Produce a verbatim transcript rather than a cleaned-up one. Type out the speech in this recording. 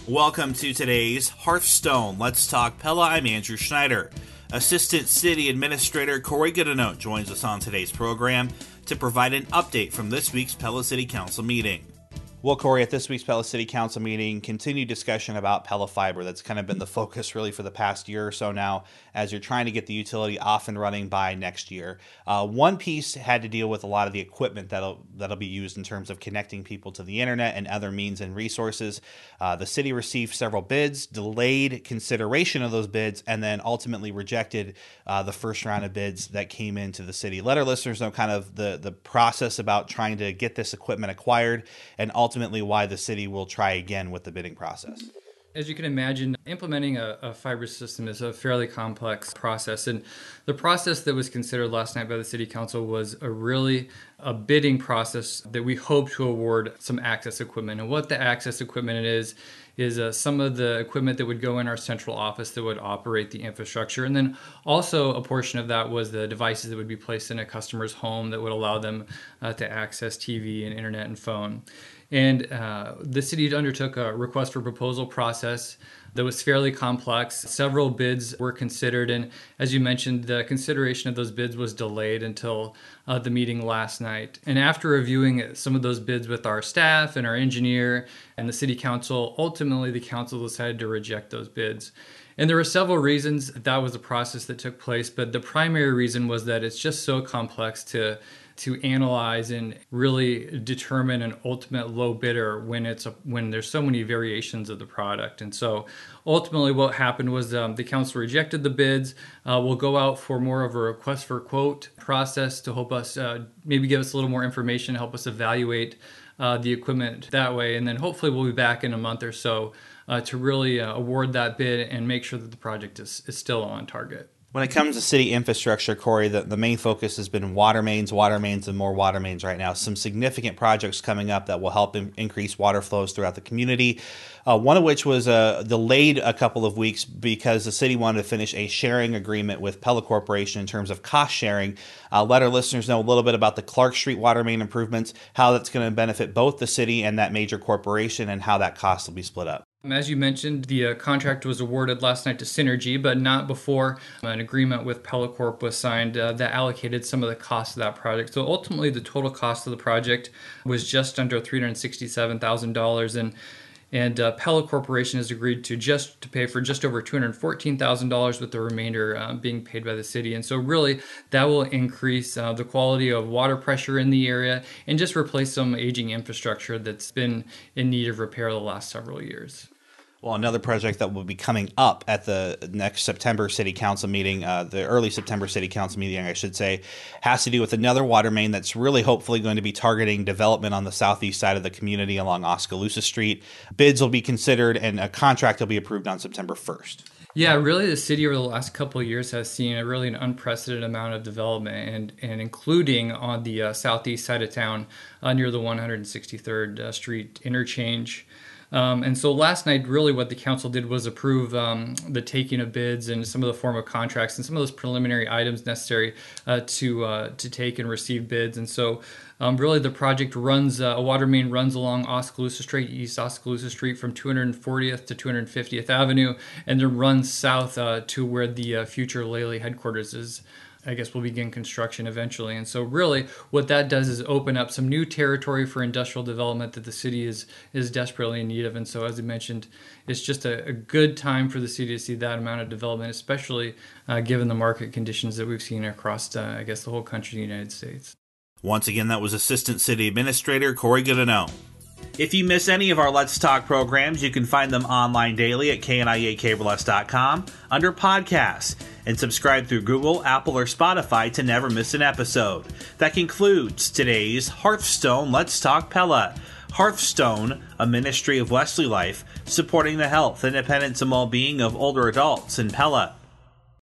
Welcome to today's Hearthstone Let's Talk Pella. I'm Andrew Schneider. Assistant City Administrator Corey Goodenote joins us on today's program to provide an update from this week's Pella City Council meeting. Well, Corey, at this week's Pella City Council meeting, continued discussion about Pella Fiber. That's kind of been the focus really for the past year or so now, as you're trying to get the utility off and running by next year. Uh, one piece had to deal with a lot of the equipment that'll that'll be used in terms of connecting people to the internet and other means and resources. Uh, the city received several bids, delayed consideration of those bids, and then ultimately rejected uh, the first round of bids that came into the city. Let our listeners know kind of the, the process about trying to get this equipment acquired and ultimately ultimately why the city will try again with the bidding process. As you can imagine, implementing a, a fiber system is a fairly complex process. And the process that was considered last night by the City Council was a really a bidding process that we hope to award some access equipment. And what the access equipment is, is uh, some of the equipment that would go in our central office that would operate the infrastructure. And then also a portion of that was the devices that would be placed in a customer's home that would allow them uh, to access T V and internet and phone. And uh, the city undertook a request for proposal process that was fairly complex. Several bids were considered, and as you mentioned, the consideration of those bids was delayed until uh, the meeting last night. And after reviewing some of those bids with our staff and our engineer and the city council, ultimately the council decided to reject those bids. And there were several reasons that, that was a process that took place, but the primary reason was that it's just so complex to to analyze and really determine an ultimate low bidder when it's a, when there's so many variations of the product. And so ultimately what happened was um, the council rejected the bids. Uh, we'll go out for more of a request for quote process to help us uh, maybe give us a little more information, help us evaluate uh, the equipment that way. And then hopefully we'll be back in a month or so uh, to really uh, award that bid and make sure that the project is, is still on target. When it comes to city infrastructure, Corey, the, the main focus has been water mains, water mains, and more water mains right now. Some significant projects coming up that will help in, increase water flows throughout the community, uh, one of which was uh, delayed a couple of weeks because the city wanted to finish a sharing agreement with Pella Corporation in terms of cost sharing. Uh, let our listeners know a little bit about the Clark Street water main improvements, how that's going to benefit both the city and that major corporation, and how that cost will be split up. As you mentioned, the uh, contract was awarded last night to Synergy, but not before an agreement with Pella Corp was signed uh, that allocated some of the costs of that project. So ultimately, the total cost of the project was just under three hundred sixty-seven thousand dollars, and and uh, Pella Corporation has agreed to just to pay for just over two hundred fourteen thousand dollars, with the remainder uh, being paid by the city. And so really, that will increase uh, the quality of water pressure in the area and just replace some aging infrastructure that's been in need of repair the last several years. Well, another project that will be coming up at the next September City Council meeting, uh, the early September City Council meeting, I should say, has to do with another water main that's really hopefully going to be targeting development on the southeast side of the community along Oskaloosa Street. Bids will be considered and a contract will be approved on September first. Yeah, really the city over the last couple of years has seen a really an unprecedented amount of development, and, and including on the uh, southeast side of town uh, near the one hundred sixty-third uh, Street interchange. Um, and so last night, really what the council did was approve um, the taking of bids and some of the form of contracts and some of those preliminary items necessary uh, to uh, to take and receive bids. And so um, really the project runs, uh, a water main runs along Oskaloosa Street, East Oskaloosa Street from two hundred fortieth to two hundred fiftieth Avenue, and then runs south uh, to where the uh, future Lely headquarters is. I guess we'll begin construction eventually. And so really what that does is open up some new territory for industrial development that the city is is desperately in need of. And so as I mentioned, it's just a, a good time for the city to see that amount of development, especially uh, given the market conditions that we've seen across, uh, I guess, the whole country of the United States. Once again, that was Assistant City Administrator Corey Goodenote. If you miss any of our Let's Talk programs, you can find them online daily at K N I A Cable S dot com under podcasts, and subscribe through Google, Apple, or Spotify to never miss an episode. That concludes today's Hearthstone Let's Talk Pella. Hearthstone, a ministry of Wesley Life, supporting the health, independence, and well-being of older adults in Pella.